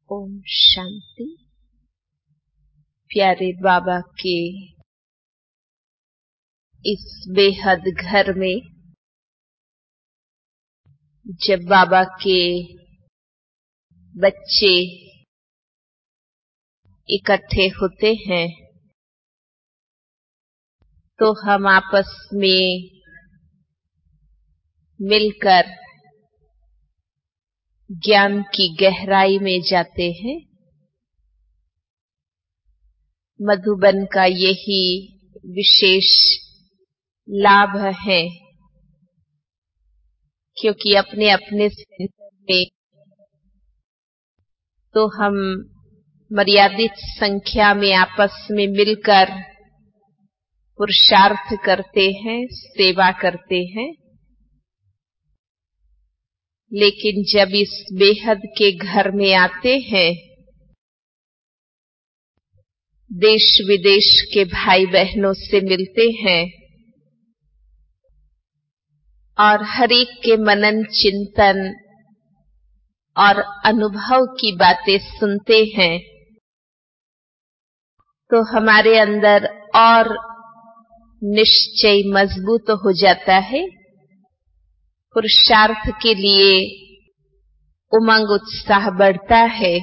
ओम शांति। प्यारे बाबा के इस बेहद घर में जब बाबा के बच्चे इकट्ठे होते हैं तो हम आपस में मिलकर ज्ञान की गहराई में जाते हैं। मधुबन का यही विशेष लाभ है, क्योंकि अपने अपने सेंटर में तो हम मर्यादित संख्या में आपस में मिलकर पुरुषार्थ करते हैं, सेवा करते हैं। लेकिन जब इस बेहद के घर में आते हैं, देश विदेश के भाई बहनों से मिलते हैं और हर एक के मनन चिंतन और अनुभव की बातें सुनते हैं, तो हमारे अंदर और निश्चय मजबूत हो जाता है। पुरुषार्थ के लिए उमंग उत्साह बढ़ता है,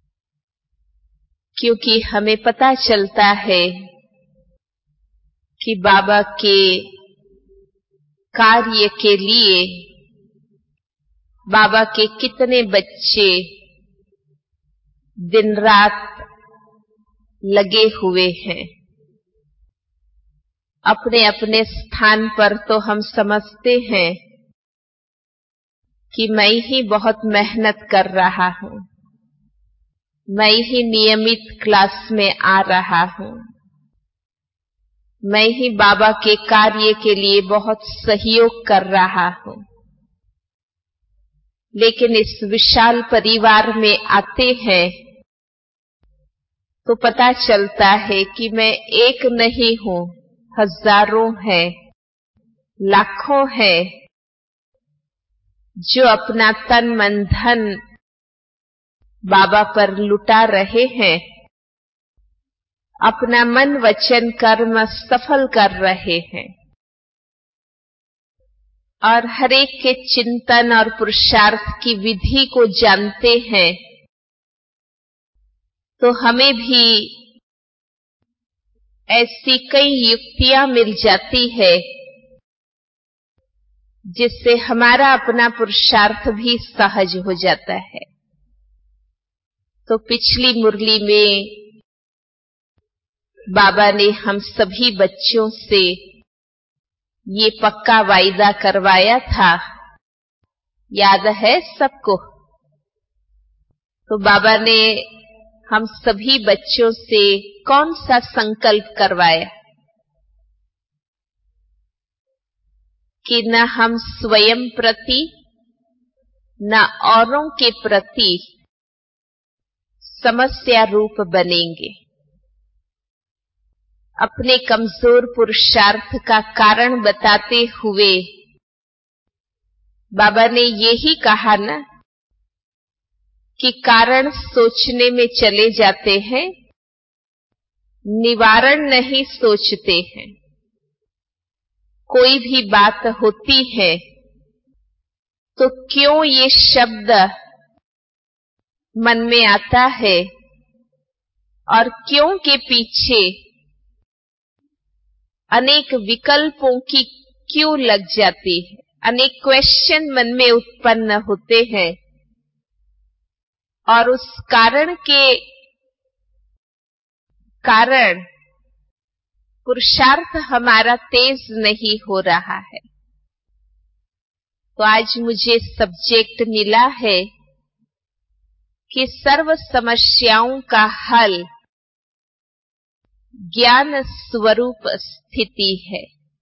क्योंकि हमें पता चलता है कि बाबा के कार्य के लिए बाबा के कितने बच्चे दिन रात लगे हुए हैं। अपने अपने स्थान पर तो हम समझते हैं कि मैं ही बहुत मेहनत कर रहा हूँ, मैं ही नियमित क्लास में आ रहा हूँ, मैं ही बाबा के कार्य के लिए बहुत सहयोग कर रहा हूँ। लेकिन इस विशाल परिवार में आते हैं तो पता चलता है कि मैं एक नहीं हूँ, हजारों हैं, लाखों हैं जो अपना तन मन धन बाबा पर लुटा रहे हैं, अपना मन वचन कर्म सफल कर रहे हैं और हर एक के चिंतन और पुरुषार्थ की विधि को जानते हैं। तो हमें भी ऐसी कई युक्तियां मिल जाती है जिससे हमारा अपना पुरुषार्थ भी सहज हो जाता है। तो पिछली मुरली में बाबा ने हम सभी बच्चों से ये पक्का वायदा करवाया था, याद है सबको? तो बाबा ने हम सभी बच्चों से कौन सा संकल्प करवाया कि न हम स्वयं प्रति न औरों के प्रति समस्या रूप बनेंगे। अपने कमजोर पुरुषार्थ का कारण बताते हुए बाबा ने यही कहा ना कि कारण सोचने में चले जाते हैं, निवारण नहीं सोचते हैं। कोई भी बात होती है तो क्यों ये शब्द मन में आता है और क्यों के पीछे अनेक विकल्पों की क्यों लग जाती है, अनेक क्वेश्चन मन में उत्पन्न होते हैं और उस कारण के कारण पुरुषार्थ हमारा तेज नहीं हो रहा है। तो आज मुझे सब्जेक्ट मिला है कि सर्व समस्याओं का हल ज्ञान स्वरूप स्थिति है।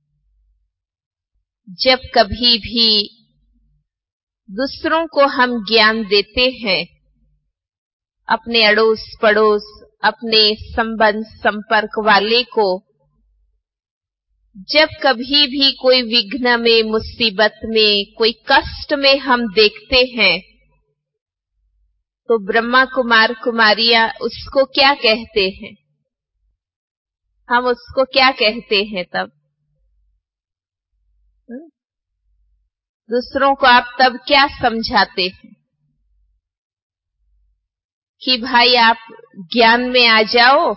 जब कभी भी दूसरों को हम ज्ञान देते हैं, अपने अड़ोस पड़ोस, अपने संबंध संपर्क वाले को, जब कभी भी कोई विघ्न में, मुसीबत में, कोई कष्ट में हम देखते हैं तो ब्रह्मा कुमार कुमारियां उसको क्या कहते हैं? हम उसको क्या कहते हैं तब? दूसरों को आप तब क्या समझाते हैं कि भाई आप ज्ञान में आ जाओ,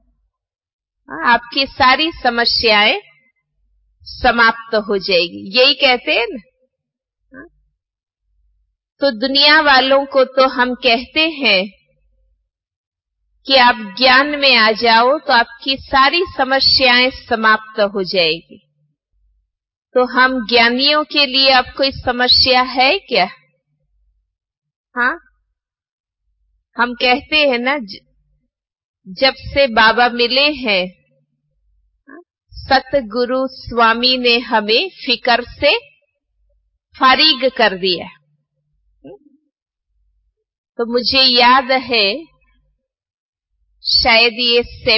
आपकी सारी समस्याएं समाप्त हो जाएगी, यही कहते हैं ना? तो दुनिया वालों को तो हम कहते हैं कि आप ज्ञान में आ जाओ तो आपकी सारी समस्याएं समाप्त हो जाएगी। तो हम ज्ञानियों के लिए अब कोई समस्या है क्या? हाँ, हम कहते हैं ना, जब से बाबा मिले हैं सतगुरु स्वामी ने हमें फिकर से फारिग कर दिया। तो मुझे याद है शायद ये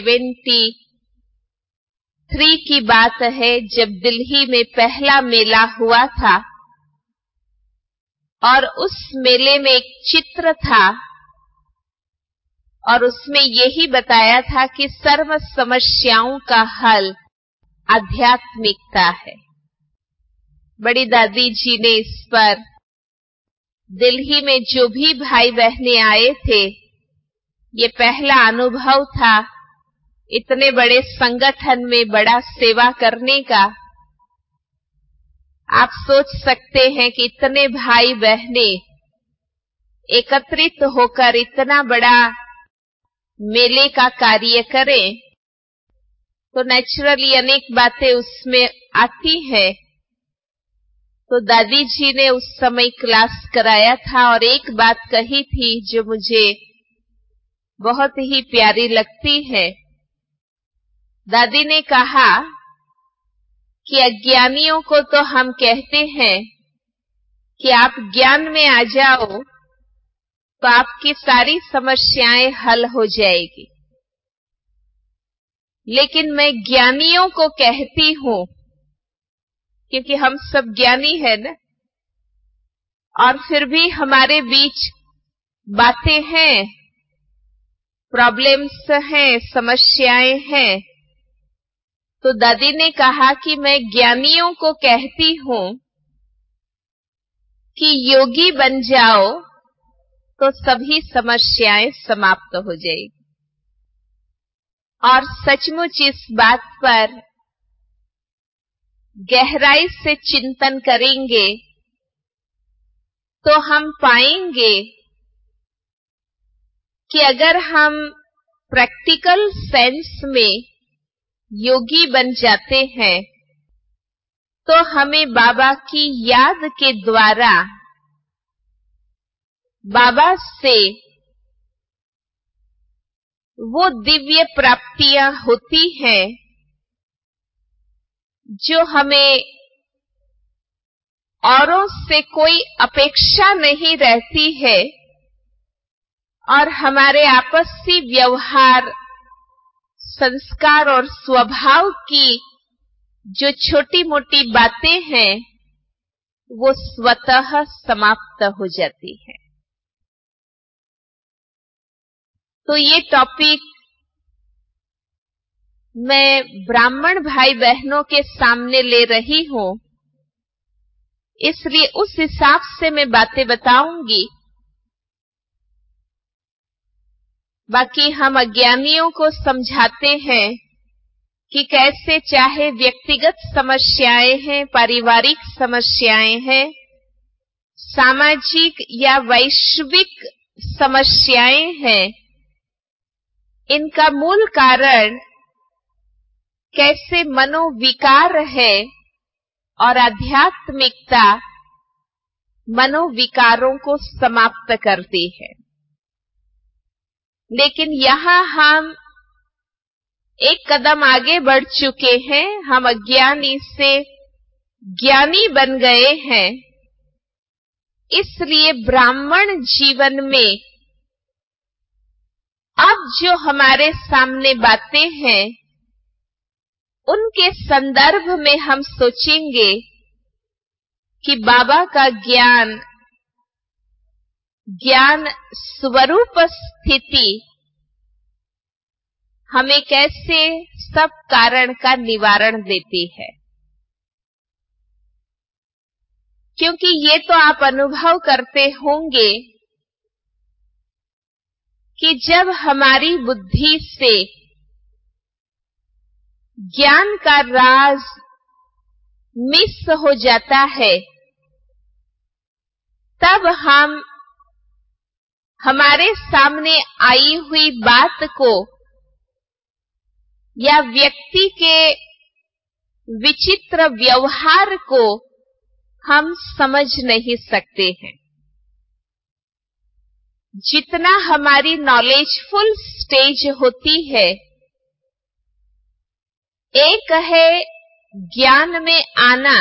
73 की बात है, जब दिल्ली में पहला मेला हुआ था और उस मेले में एक चित्र था और उसमें यही बताया था कि सर्व समस्याओं का हल आध्यात्मिकता है। बड़ी दादी जी ने इस पर दिल्ली में जो भी भाई बहनें आए थे, ये पहला अनुभव था इतने बड़े संगठन में बड़ा सेवा करने का। आप सोच सकते हैं कि इतने भाई बहनें एकत्रित होकर इतना बड़ा मेले का कार्य करें, तो नेचुरली अनेक बातें उसमें आती हैं। तो दादी जी ने उस समय क्लास कराया था और एक बात कही थी जो मुझे बहुत ही प्यारी लगती है। दादी ने कहा कि अज्ञानियों को तो हम कहते हैं कि आप ज्ञान में आ जाओ तो आपकी सारी समस्याएं हल हो जाएगी, लेकिन मैं ज्ञानियों को कहती हूं, क्योंकि हम सब ज्ञानी है ना, और फिर भी हमारे बीच बातें हैं, प्रॉब्लम्स हैं, समस्याएं हैं। तो दादी ने कहा कि मैं ज्ञानियों को कहती हूं कि योगी बन जाओ तो सभी समस्याएं समाप्त हो जाएगी। और सचमुच इस बात पर गहराई से चिंतन करेंगे तो हम पाएंगे कि अगर हम प्रैक्टिकल सेंस में योगी बन जाते हैं तो हमें बाबा की याद के द्वारा बाबा से वो दिव्य प्राप्तियां होती हैं जो हमें औरों से कोई अपेक्षा नहीं रहती है, और हमारे आपसी व्यवहार, संस्कार और स्वभाव की जो छोटी मोटी बातें हैं वो स्वतः समाप्त हो जाती है। तो ये टॉपिक मैं ब्राह्मण भाई बहनों के सामने ले रही हूं, इसलिए उस हिसाब से मैं बातें बताऊंगी। बाकी हम अज्ञानियों को समझाते हैं कि कैसे चाहे व्यक्तिगत समस्याएं हैं, पारिवारिक समस्याएं हैं, सामाजिक या वैश्विक समस्याएं हैं, इनका मूल कारण कैसे मनोविकार है और आध्यात्मिकता मनोविकारों को समाप्त करती है। लेकिन यहां हम एक कदम आगे बढ़ चुके हैं, हम अज्ञानी से ज्ञानी बन गए हैं। इसलिए ब्राह्मण जीवन में अब जो हमारे सामने बातें हैं उनके संदर्भ में हम सोचेंगे कि बाबा का ज्ञान ज्ञान स्वरूप स्थिति हमें कैसे सब कारण का निवारण देती है। क्योंकि ये तो आप अनुभव करते होंगे कि जब हमारी बुद्धि से ज्ञान का राज मिस हो जाता है, तब हम हमारे सामने आई हुई बात को या व्यक्ति के विचित्र व्यवहार को हम समझ नहीं सकते हैं। जितना हमारी नॉलेजफुल स्टेज होती है, एक है ज्ञान में आना,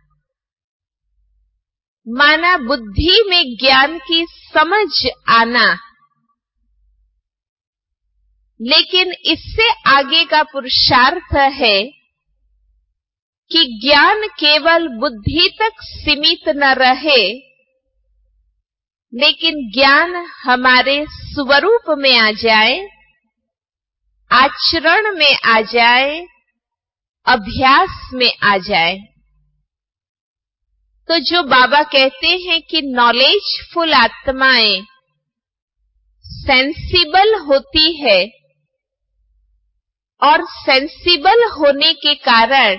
माना बुद्धि में ज्ञान की समझ आना, लेकिन इससे आगे का पुरुषार्थ है कि ज्ञान केवल बुद्धि तक सीमित न रहे, लेकिन ज्ञान हमारे स्वरूप में आ जाए, आचरण में आ जाए, अभ्यास में आ जाए। तो जो बाबा कहते हैं कि नॉलेजफुल आत्माएं सेंसिबल होती है, और सेंसिबल होने के कारण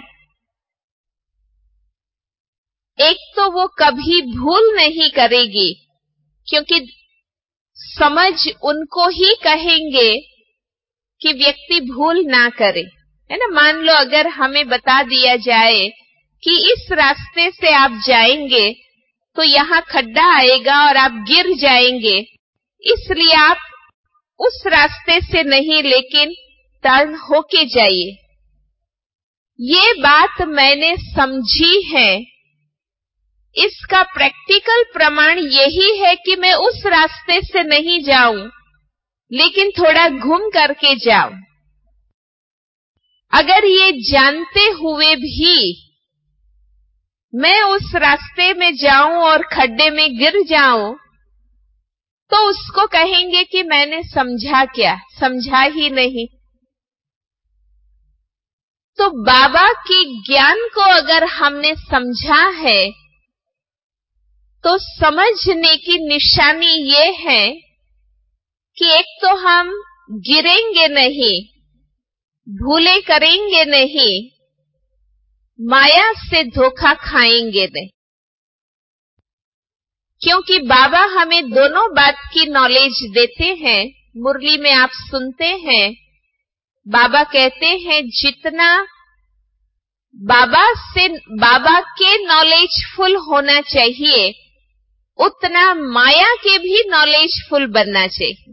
एक तो वो कभी भूल नहीं करेगी, क्योंकि समझ उनको ही कहेंगे कि व्यक्ति भूल ना करे, है ना। मान लो अगर हमें बता दिया जाए कि इस रास्ते से आप जाएंगे तो यहाँ खड्डा आएगा और आप गिर जाएंगे, इसलिए आप उस रास्ते से नहीं लेकिन टर्न होके जाइए। ये बात मैंने समझी है, इसका प्रैक्टिकल प्रमाण यही है कि मैं उस रास्ते से नहीं जाऊं, लेकिन थोड़ा घूम करके जाऊं। अगर ये जानते हुए भी मैं उस रास्ते में जाऊं और खड्डे में गिर जाऊं, तो उसको कहेंगे कि मैंने समझा क्या, समझा ही नहीं। तो बाबा के ज्ञान को अगर हमने समझा है, तो समझने की निशानी ये है कि एक तो हम गिरेंगे नहीं, भूले करेंगे नहीं, माया से धोखा खाएंगे नहीं। क्योंकि बाबा हमें दोनों बात की नॉलेज देते हैं। मुरली में आप सुनते हैं, बाबा कहते हैं जितना बाबा के नॉलेजफुल होना चाहिए, उतना माया के भी नॉलेजफुल बनना चाहिए।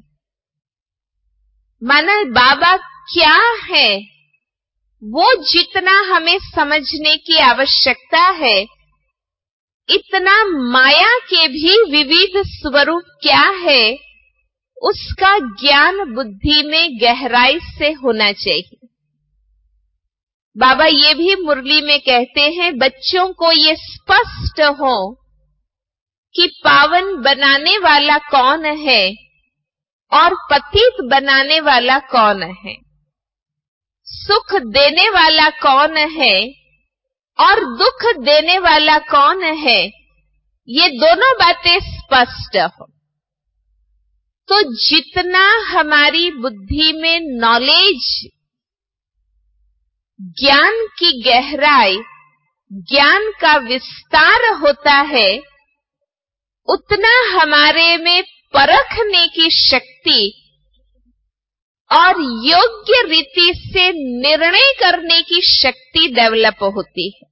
माना बाबा क्या है, वो जितना हमें समझने की आवश्यकता है, इतना माया के भी विविध स्वरूप क्या है, उसका ज्ञान बुद्धि में गहराई से होना चाहिए। बाबा ये भी मुरली में कहते हैं, बच्चों को ये स्पष्ट हो कि पावन बनाने वाला कौन है और पतित बनाने वाला कौन है, सुख देने वाला कौन है और दुख देने वाला कौन है, ये दोनों बातें स्पष्ट हो। तो जितना हमारी बुद्धि में नॉलेज, ज्ञान की गहराई, ज्ञान का विस्तार होता है, उतना हमारे में परखने की शक्ति और योग्य रीति से निर्णय करने की शक्ति डेवलप होती है।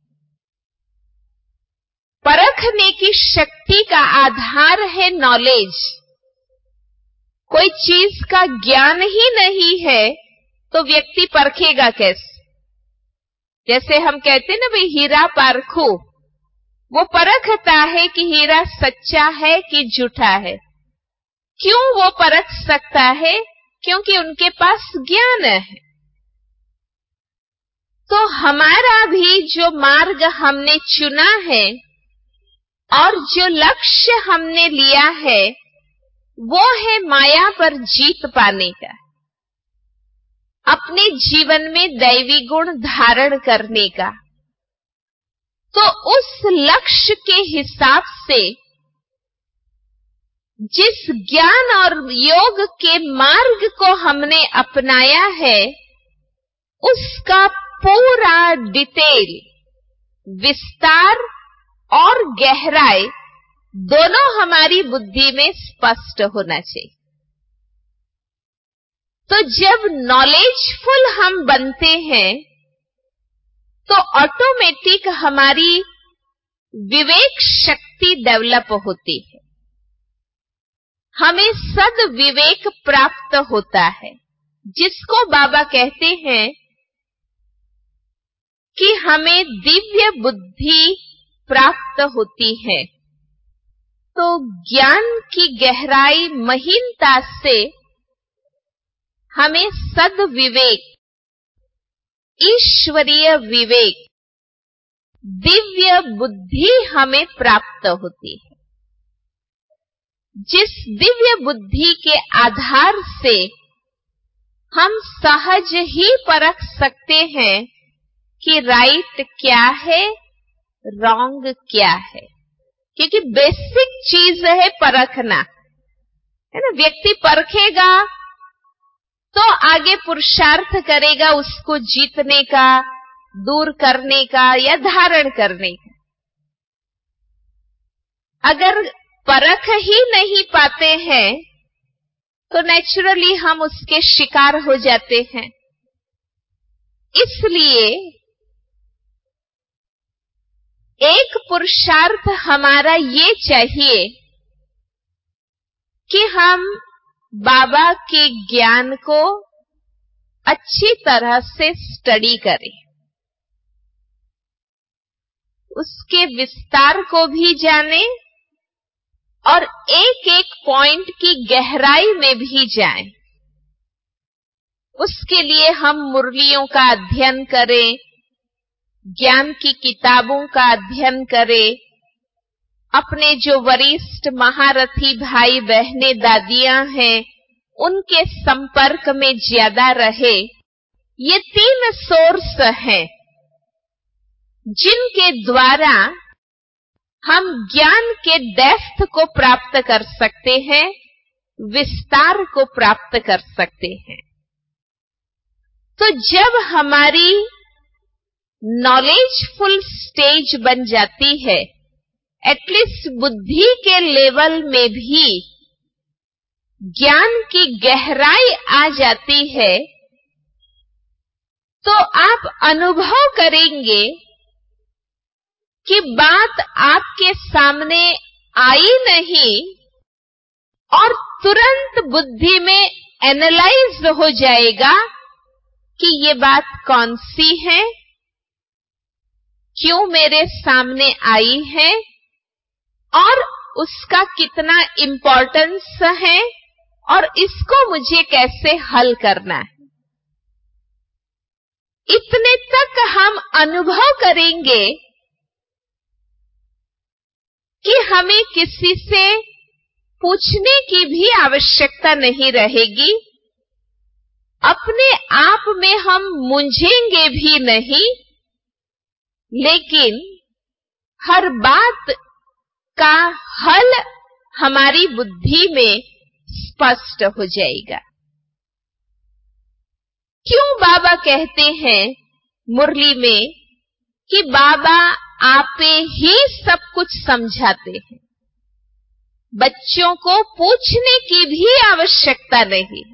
परखने की शक्ति का आधार है नॉलेज। कोई चीज का ज्ञान ही नहीं है तो व्यक्ति परखेगा कैसे? जैसे हम कहते ना भाई हीरा पारखो, वो परखता है कि हीरा सच्चा है कि झूठा है। क्यों वो परख सकता है? क्योंकि उनके पास ज्ञान है। तो हमारा भी जो मार्ग हमने चुना है और जो लक्ष्य हमने लिया है, वो है माया पर जीत पाने का, अपने जीवन में दैवी गुण धारण करने का। तो उस लक्ष्य के हिसाब से जिस ज्ञान और योग के मार्ग को हमने अपनाया है, उसका पूरा डिटेल, विस्तार और गहराई दोनों हमारी बुद्धि में स्पष्ट होना चाहिए। तो जब नॉलेजफुल हम बनते हैं तो ऑटोमेटिक हमारी विवेक शक्ति डेवलप होती है, हमें सद्विवेक प्राप्त होता है, जिसको बाबा कहते हैं कि हमें दिव्य बुद्धि प्राप्त होती है। तो ज्ञान की गहराई महीनता से हमें सद्विवेक, ईश्वरीय विवेक, दिव्य बुद्धि हमें प्राप्त होती है, जिस दिव्य बुद्धि के आधार से हम सहज ही परख सकते हैं कि राइट क्या है, रॉन्ग क्या है। क्योंकि बेसिक चीज है परखना, है ना। व्यक्ति परखेगा तो आगे पुरुषार्थ करेगा उसको जीतने का, दूर करने का या धारण करने का। अगर परख ही नहीं पाते हैं तो नेचुरली हम उसके शिकार हो जाते हैं। इसलिए एक पुरुषार्थ हमारा ये चाहिए कि हम बाबा के ज्ञान को अच्छी तरह से स्टडी करें, उसके विस्तार को भी जानें और एक एक पॉइंट की गहराई में भी जाएं। उसके लिए हम मुरलियों का अध्ययन करें, ज्ञान की किताबों का अध्ययन करें, अपने जो वरिष्ठ महारथी भाई बहनें दादियां हैं उनके संपर्क में ज्यादा रहे। ये 3 सोर्स हैं जिनके द्वारा हम ज्ञान के डेप्थ को प्राप्त कर सकते हैं, विस्तार को प्राप्त कर सकते हैं। तो जब हमारी नॉलेजफुल स्टेज बन जाती है, एटलीस्ट बुद्धि के लेवल में भी ज्ञान की गहराई आ जाती है, तो आप अनुभव करेंगे कि बात आपके सामने आई नहीं और तुरंत बुद्धि में एनालाइज हो जाएगा कि ये बात कौन सी है, क्यों मेरे सामने आई है और उसका कितना इंपॉर्टेंस है और इसको मुझे कैसे हल करना है। इतने तक हम अनुभव करेंगे कि हमें किसी से पूछने की भी आवश्यकता नहीं रहेगी, अपने आप में हम मूंझेंगे भी नहीं, लेकिन हर बात का हल हमारी बुद्धि में स्पष्ट हो जाएगा। क्यों बाबा कहते हैं मुरली में कि बाबा आपे ही सब कुछ समझाते हैं, बच्चों को पूछने की भी आवश्यकता नहीं,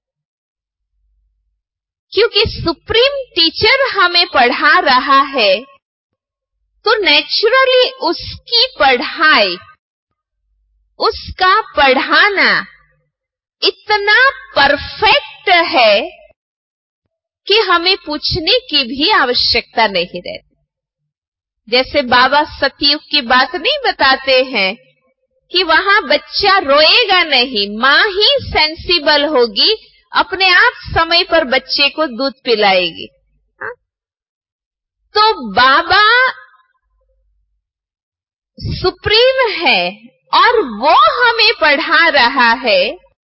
क्योंकि सुप्रीम टीचर हमें पढ़ा रहा है तो नेचुरली उसकी पढ़ाई, उसका पढ़ाना इतना परफेक्ट है कि हमें पूछने की भी आवश्यकता नहीं रहती। जैसे बाबा सतयुग की बात नहीं बताते हैं कि वहां बच्चा रोएगा नहीं, मां ही सेंसिबल होगी, अपने आप समय पर बच्चे को दूध पिलाएगी। तो बाबा सुप्रीम है और वो हमें पढ़ा रहा है।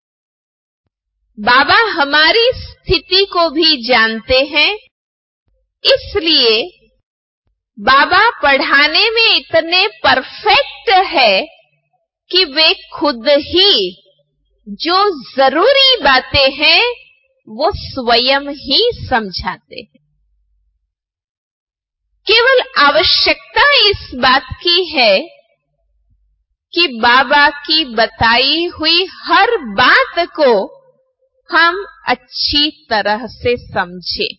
बाबा हमारी स्थिति को भी जानते हैं, इसलिए बाबा पढ़ाने में इतने परफेक्ट है कि वे खुद ही जो जरूरी बातें हैं वो स्वयं ही समझाते हैं। केवल आवश्यकता इस बात की है कि बाबा की बताई हुई हर बात को हम अच्छी तरह से समझें।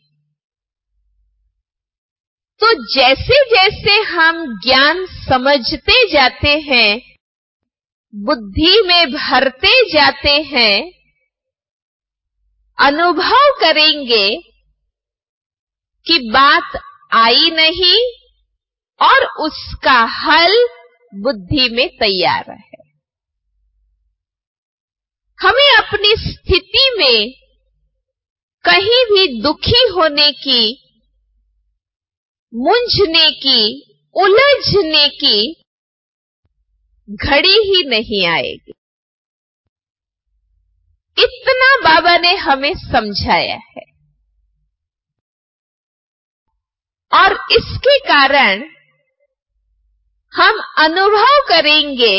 तो जैसे जैसे हम ज्ञान समझते जाते हैं, बुद्धि में भरते जाते हैं, अनुभव करेंगे कि बात आई नहीं और उसका हल बुद्धि में तैयार है। हमें अपनी स्थिति में कहीं भी दुखी होने की, मूंझने की, उलझने की घड़ी ही नहीं आएगी। इतना बाबा ने हमें समझाया है और इसके कारण हम अनुभव करेंगे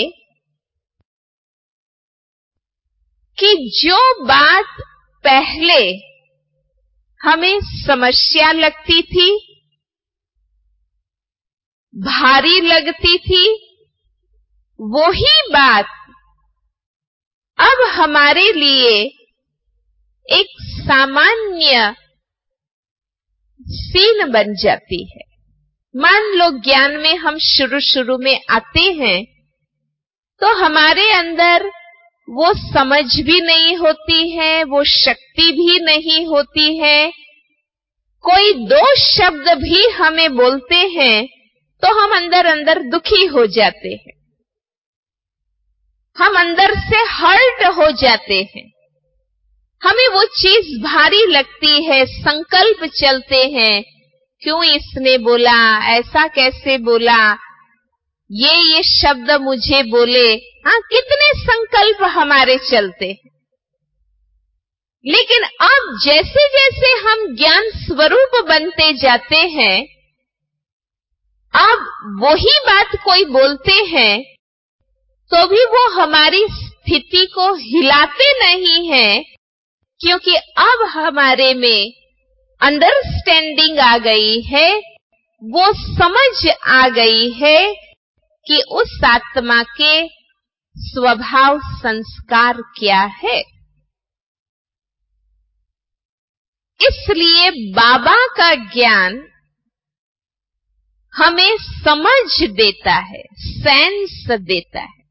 कि जो बात पहले हमें समस्या लगती थी, भारी लगती थी, वही बात अब हमारे लिए एक सामान्य सीन बन जाती है। मान लो ज्ञान में हम शुरू में आते हैं तो हमारे अंदर वो समझ भी नहीं होती है, वो शक्ति भी नहीं होती है। कोई दो शब्द भी हमें बोलते हैं तो हम अंदर अंदर दुखी हो जाते हैं, हम अंदर से हर्ट हो जाते हैं, हमें वो चीज भारी लगती है, संकल्प चलते हैं, क्यों इसने बोला, ऐसा कैसे बोला, ये शब्द मुझे बोले। हाँ, कितने संकल्प हमारे चलते हैं। लेकिन अब जैसे जैसे हम ज्ञान स्वरूप बनते जाते हैं, अब वही बात कोई बोलते हैं तो भी वो हमारी स्थिति को हिलाते नहीं है, क्योंकि अब हमारे में अंडरस्टैंडिंग आ गई है, वो समझ आ गई है कि उस आत्मा के स्वभाव संस्कार क्या है। इसलिए बाबा का ज्ञान हमें समझ देता है, सेंस देता है।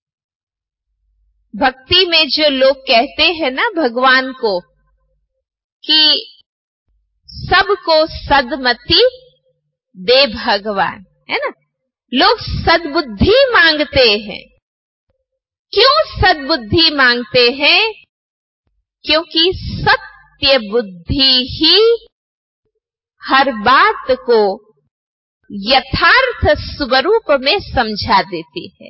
भक्ति में जो लोग कहते हैं ना भगवान को कि सबको सद्मति दे भगवान, है ना, लोग सद्बुद्धि मांगते हैं। क्यों सद्बुद्धि मांगते हैं? क्योंकि सत्य बुद्धि ही हर बात को यथार्थ स्वरूप में समझा देती है।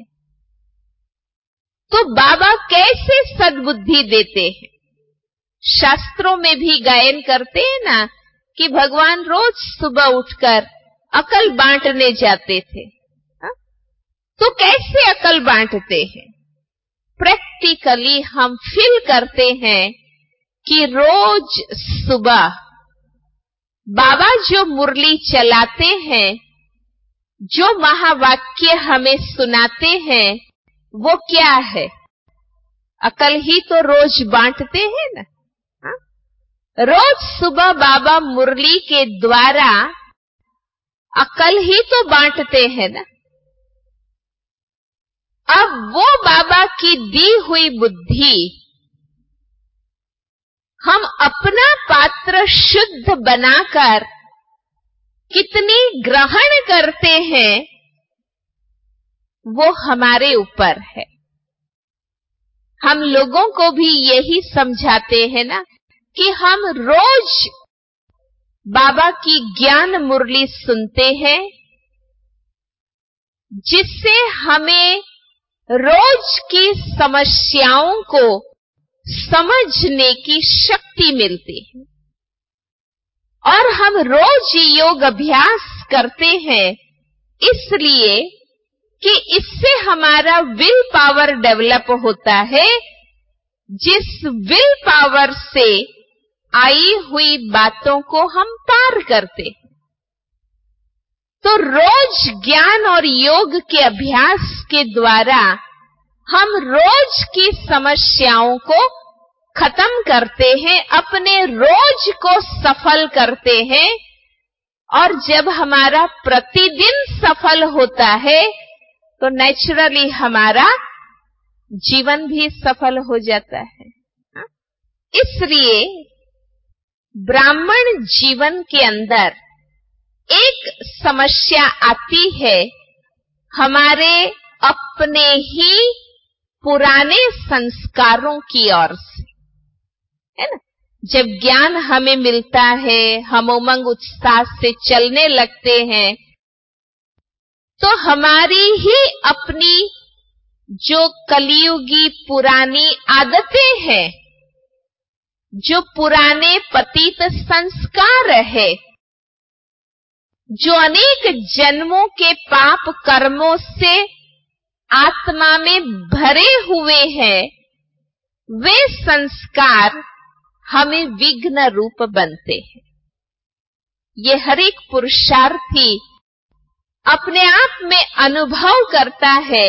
तो बाबा कैसे सद्बुद्धि देते हैं? शास्त्रों में भी गायन करते हैं ना कि भगवान रोज सुबह उठकर अकल बांटने जाते थे। तो कैसे अकल बांटते हैं? प्रैक्टिकली हम फील करते हैं कि रोज सुबह बाबा जो मुरली चलाते हैं, जो महावाक्य हमें सुनाते हैं, वो क्या है? अकल ही तो रोज बांटते हैं ना। रोज सुबह बाबा मुरली के द्वारा अकल ही तो बांटते हैं ना। अब वो बाबा की दी हुई बुद्धि हम अपना पात्र शुद्ध बनाकर कितनी ग्रहण करते हैं, वो हमारे ऊपर है। हम लोगों को भी यही समझाते हैं ना कि हम रोज बाबा की ज्ञान मुरली सुनते हैं, जिससे हमें रोज की समस्याओं को समझने की शक्ति मिलती है। और हम रोज योग अभ्यास करते हैं इसलिए कि इससे हमारा विल पावर डेवलप होता है, जिस विल पावर से आई हुई बातों को हम पार करते हैं। तो रोज ज्ञान और योग के अभ्यास के द्वारा हम रोज की समस्याओं को खत्म करते हैं, अपने रोज को सफल करते हैं। और जब हमारा प्रतिदिन सफल होता है तो नेचुरली हमारा जीवन भी सफल हो जाता है। इसलिए ब्राह्मण जीवन के अंदर एक समस्या आती है, हमारे अपने ही पुराने संस्कारों की ओर से, है ना। जब ज्ञान हमें मिलता है, हम उमंग उत्साह से चलने लगते हैं, तो हमारी ही अपनी जो कलियुगी पुरानी आदतें हैं, जो पुराने पतित संस्कार है, जो अनेक जन्मों के पाप कर्मों से आत्मा में भरे हुए हैं, वे संस्कार हमें विघ्न रूप बनते हैं। ये हर एक पुरुषार्थी अपने आप में अनुभव करता है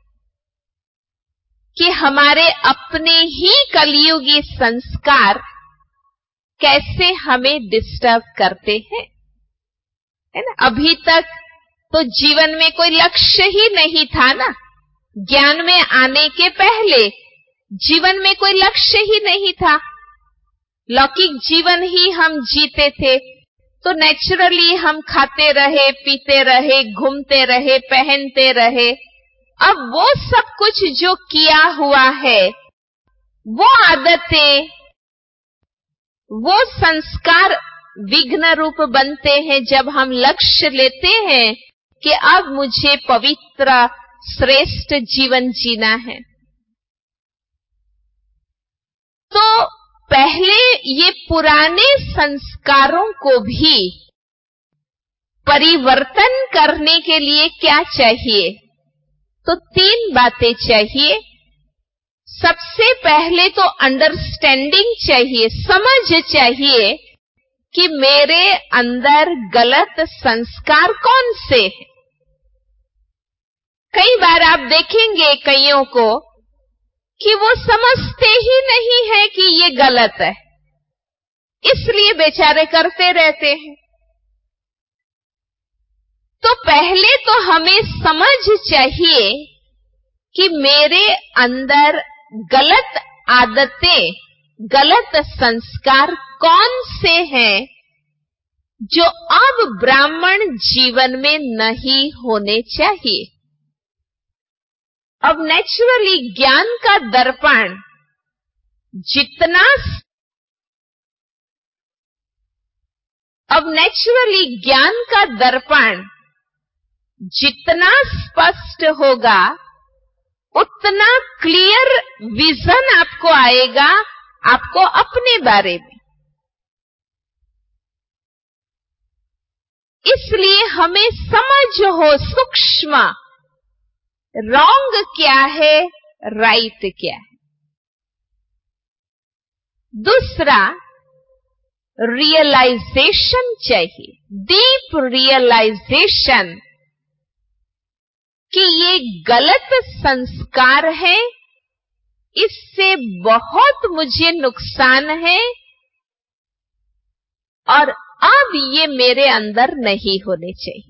कि हमारे अपने ही कलियुगी संस्कार कैसे हमें डिस्टर्ब करते हैं, है ना। अभी तक तो जीवन में कोई लक्ष्य ही नहीं था ना। ज्ञान में आने के पहले जीवन में कोई लक्ष्य ही नहीं था, लौकिक जीवन ही हम जीते थे। तो नेचुरली हम खाते रहे, पीते रहे, घूमते रहे, पहनते रहे। अब वो सब कुछ जो किया हुआ है, वो आदतें, वो संस्कार विघ्न रूप बनते हैं जब हम लक्ष्य लेते हैं कि अब मुझे पवित्र श्रेष्ठ जीवन जीना है। तो पहले ये पुराने संस्कारों को भी परिवर्तन करने के लिए क्या चाहिए? तो 3 बातें चाहिए। सबसे पहले तो अंडरस्टैंडिंग चाहिए, समझ चाहिए कि मेरे अंदर गलत संस्कार कौन से हैं। कई बार आप देखेंगे कईयों को कि वो समझते ही नहीं है कि ये गलत है, इसलिए बेचारे करते रहते हैं। तो पहले तो हमें समझ चाहिए कि मेरे अंदर गलत आदतें, गलत संस्कार कौन से हैं जो अब ब्राह्मण जीवन में नहीं होने चाहिए। अब नेचुरली ज्ञान का दर्पण जितना स्पष्ट होगा, उतना क्लियर विजन आपको आएगा आपको अपने बारे में। इसलिए हमें समझ हो सूक्ष्म, रॉन्ग क्या है, राइट क्या है। दूसरा, रियलाइजेशन चाहिए, डीप रियलाइजेशन कि ये गलत संस्कार है, इससे बहुत मुझे नुकसान है और अब ये मेरे अंदर नहीं होने चाहिए।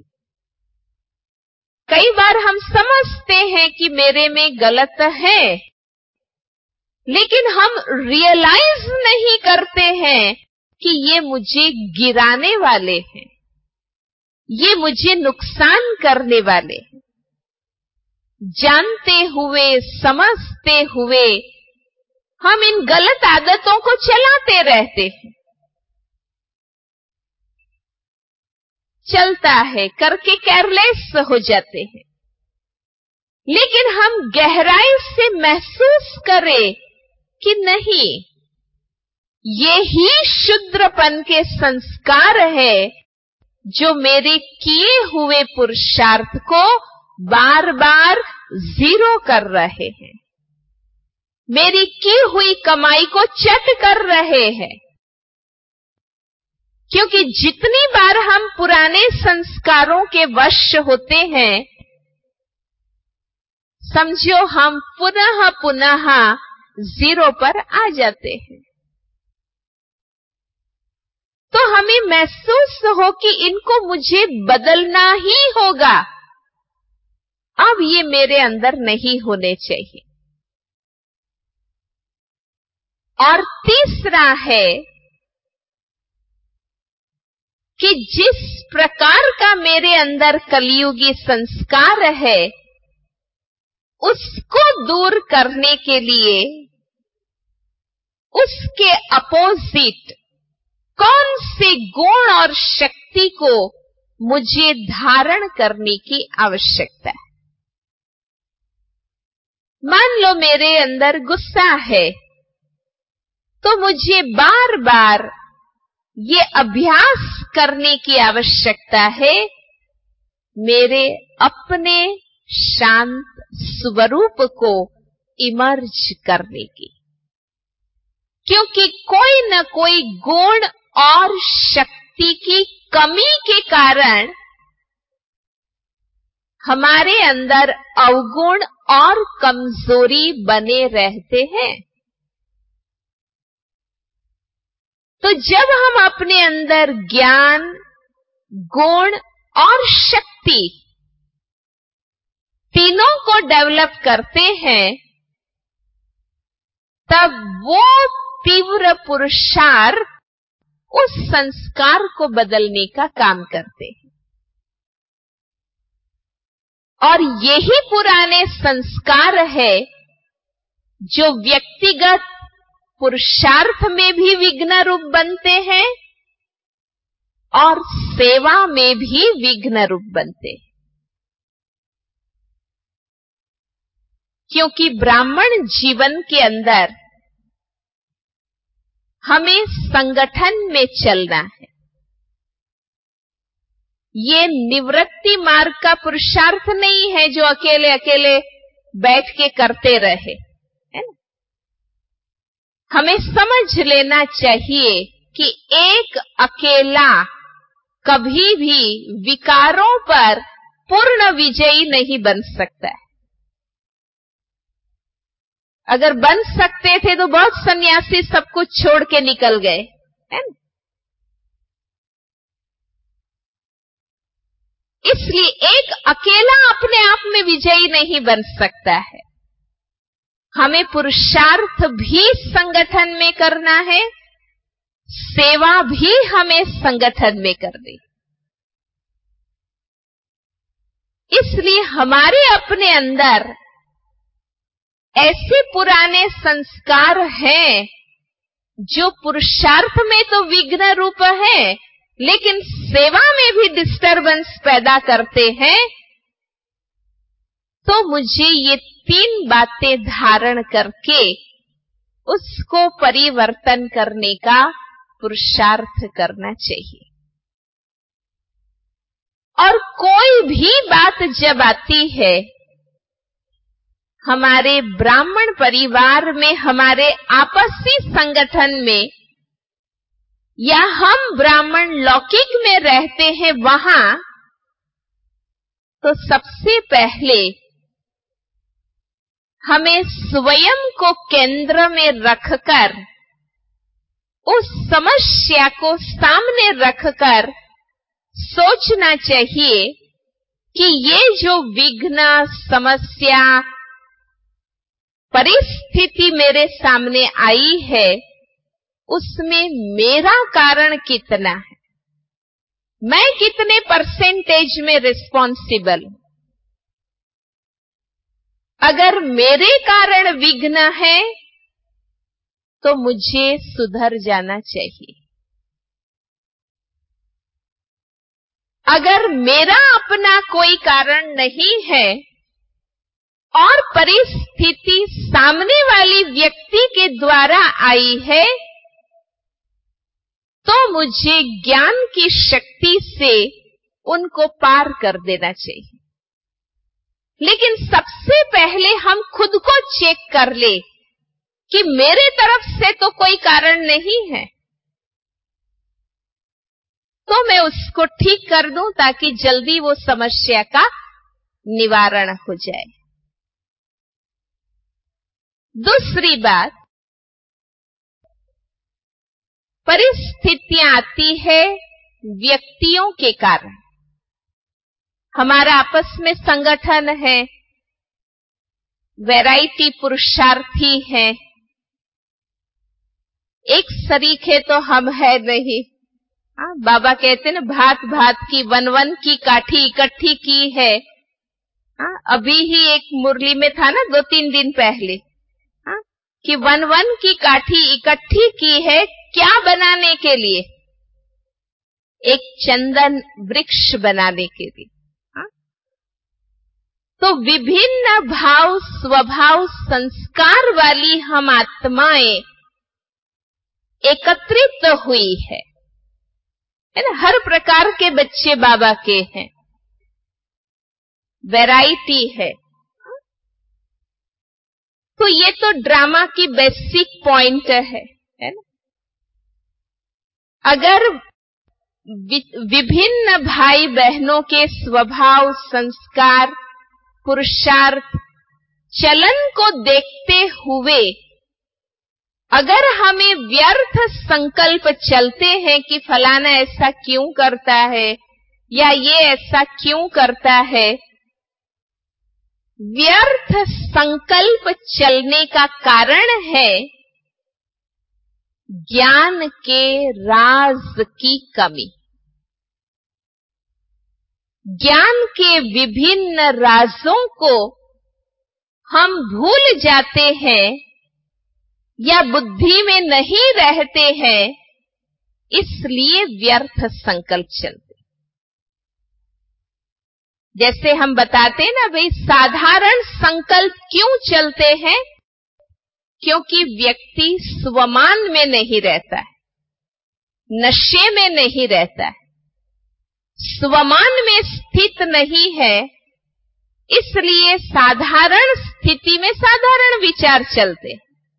कई बार हम समझते हैं कि मेरे में गलत है, लेकिन हम रियलाइज नहीं करते हैं कि ये मुझे गिराने वाले हैं, ये मुझे नुकसान करने वाले हैं। जानते हुए, समझते हुए हम इन गलत आदतों को चलाते रहते हैं। चलता है करके केयरलेस हो जाते हैं। लेकिन हम गहराई से महसूस करें कि नहीं, ये ही शुद्रपन के संस्कार है जो मेरे किए हुए पुरुषार्थ को बार बार जीरो कर रहे हैं, मेरी की हुई कमाई को चट कर रहे हैं। क्योंकि जितनी बार हम पुराने संस्कारों के वश होते हैं, समझो हम पुनः पुनः जीरो पर आ जाते हैं। तो हमें महसूस हो कि इनको मुझे बदलना ही होगा, अब ये मेरे अंदर नहीं होने चाहिए। और तीसरा है कि जिस प्रकार का मेरे अंदर कलियुगी संस्कार है, उसको दूर करने के लिए उसके अपोजिट कौन से गुण और शक्ति को मुझे धारण करने की आवश्यकता है। मान लो मेरे अंदर गुस्सा है, तो मुझे बार बार ये अभ्यास करने की आवश्यकता है, मेरे अपने शांत स्वरूप को इमर्ज करने की। क्योंकि कोई न कोई गुण और शक्ति की कमी के कारण हमारे अंदर अवगुण और कमजोरी बने रहते हैं। तो जब हम अपने अंदर ज्ञान, गुण और शक्ति तीनों को डेवलप करते हैं, तब वो तीव्र पुरुषार्थ उस संस्कार को बदलने का काम करते हैं। और यही पुराने संस्कार है जो व्यक्तिगत पुरुषार्थ में भी विघ्न रूप बनते हैं और सेवा में भी विघ्न रूप बनते हैं। क्योंकि ब्राह्मण जीवन के अंदर हमें संगठन में चलना है। ये निवृत्ति मार्ग का पुरुषार्थ नहीं है जो अकेले अकेले बैठ के करते रहे, है ना। हमें समझ लेना चाहिए कि एक अकेला कभी भी विकारों पर पूर्ण विजयी नहीं बन सकता है। अगर बन सकते थे तो बहुत सन्यासी सब कुछ छोड़ के निकल गए, है ना। इसलिए एक अकेला अपने आप में विजयी नहीं बन सकता है। हमें पुरुषार्थ भी संगठन में करना है, सेवा भी हमें संगठन में करनी। इसलिए हमारे अपने अंदर ऐसे पुराने संस्कार हैं जो पुरुषार्थ में तो विघ्न रूप है, लेकिन सेवा में भी डिस्टरबेंस पैदा करते हैं। तो मुझे ये 3 बातें धारण करके उसको परिवर्तन करने का पुरुषार्थ करना चाहिए। और कोई भी बात जब आती है हमारे ब्राह्मण परिवार में, हमारे आपसी संगठन में, या हम ब्राह्मण लौकिक में रहते हैं वहां, तो सबसे पहले हमें स्वयं को केंद्र में रखकर उस समस्या को सामने रखकर सोचना चाहिए कि ये जो विघ्न, समस्या, परिस्थिति मेरे सामने आई है, उसमें मेरा कारण कितना है, मैं कितने परसेंटेज में रिस्पॉन्सिबल हूं। अगर मेरे कारण विघ्न है तो मुझे सुधर जाना चाहिए। अगर मेरा अपना कोई कारण नहीं है और परिस्थिति सामने वाली व्यक्ति के द्वारा आई है, तो मुझे ज्ञान की शक्ति से उनको पार कर देना चाहिए। लेकिन सबसे पहले हम खुद को चेक कर ले कि मेरे तरफ से तो कोई कारण नहीं है, तो मैं उसको ठीक कर दूं ताकि जल्दी वो समस्या का निवारण हो जाए। दूसरी बात, परिस्थितियां आती है व्यक्तियों के कारण। हमारा आपस में संगठन है, वैरायटी पुरुषार्थी है, एक सरीखे तो हम है नहीं। बाबा कहते ना, भात भात की वन वन की काठी इकट्ठी की है। अभी ही एक मुरली में था ना 2-3 दिन पहले, कि वन वन की काठी इकट्ठी की है, क्या बनाने के लिए? एक चंदन वृक्ष बनाने के लिए। तो विभिन्न भाव, स्वभाव, संस्कार वाली हम आत्माएं एकत्रित हुई है ना। हर प्रकार के बच्चे बाबा के हैं, वैरायटी है। तो ये तो ड्रामा की बेसिक पॉइंट है ना। अगर विभिन्न भाई बहनों के स्वभाव, संस्कार, पुरुषार्थ, चलन को देखते हुए अगर हमें व्यर्थ संकल्प चलते हैं कि फलाना ऐसा क्यों करता है या ये ऐसा क्यों करता है, व्यर्थ संकल्प चलने का कारण है ज्ञान के राज की कमी। ज्ञान के विभिन्न राजों को हम भूल जाते हैं या बुद्धि में नहीं रहते हैं, इसलिए व्यर्थ संकल्प चलते। जैसे हम बताते हैं ना भाई, साधारण संकल्प क्यों चलते हैं? क्योंकि व्यक्ति स्वमान में नहीं रहता है, नशे में नहीं रहता है, स्वमान में स्थित नहीं है, इसलिए साधारण स्थिति में साधारण विचार चलते।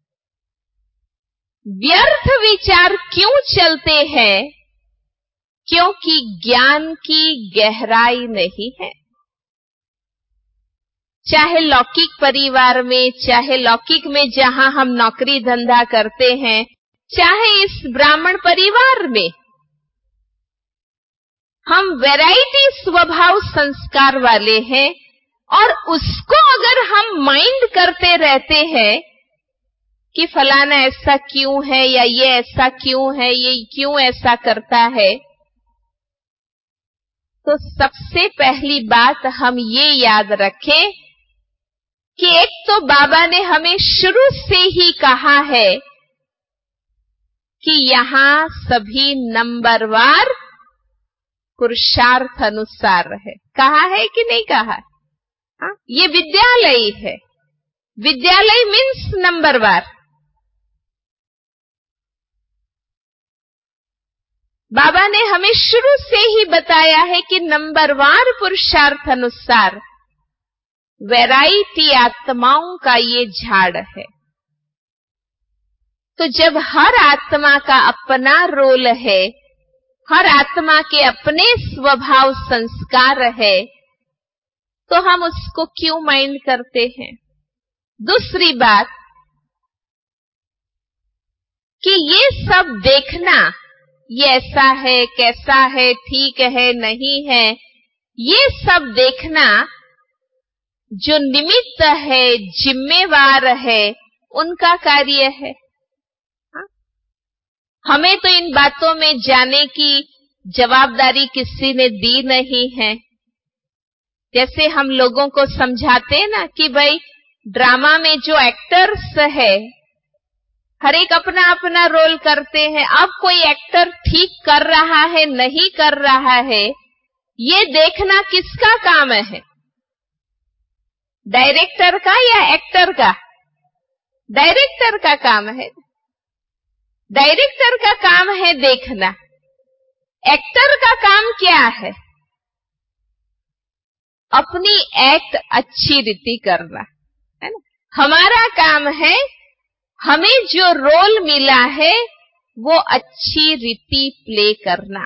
व्यर्थ विचार क्यों चलते हैं? क्योंकि ज्ञान की गहराई नहीं है। चाहे लौकिक परिवार में, चाहे लौकिक में जहां हम नौकरी धंधा करते हैं, चाहे इस ब्राह्मण परिवार में, हम वैरायटी स्वभाव संस्कार वाले हैं और उसको अगर हम माइंड करते रहते हैं कि फलाना ऐसा क्यों है या ये ऐसा क्यों है, ये क्यों ऐसा करता है, तो सबसे पहली बात हम ये याद रखें कि एक तो बाबा ने हमें शुरू से ही कहा है कि यहां सभी नंबरवार पुरुषार्थ अनुसार है। कहा है कि नहीं कहा? ये विद्यालय है। विद्यालय मीन्स नंबरवार। बाबा ने हमें शुरू से ही बताया है कि नंबरवार पुरुषार्थ अनुसार वैरायटी आत्माओं का ये झाड़ है। तो जब हर आत्मा का अपना रोल है, हर आत्मा के अपने स्वभाव संस्कार है, तो हम उसको क्यों माइंड करते हैं? दूसरी बात कि ये सब देखना, ये ऐसा है, कैसा है, ठीक है, नहीं है, ये सब देखना जो निमित्त है, जिम्मेवार है, उनका कार्य है। हमें तो इन बातों में जाने की जवाबदारी किसी ने दी नहीं है। जैसे हम लोगों को समझाते हैं ना कि भाई ड्रामा में जो एक्टर्स है, हर एक अपना अपना रोल करते हैं। अब कोई एक्टर ठीक कर रहा है, नहीं कर रहा है, ये देखना किसका काम है? डायरेक्टर का या एक्टर का? डायरेक्टर का काम है। डायरेक्टर का काम है देखना। एक्टर का काम क्या है? अपनी एक्ट अच्छी रीति करना, है ना। हमारा काम है हमें जो रोल मिला है वो अच्छी रीति प्ले करना।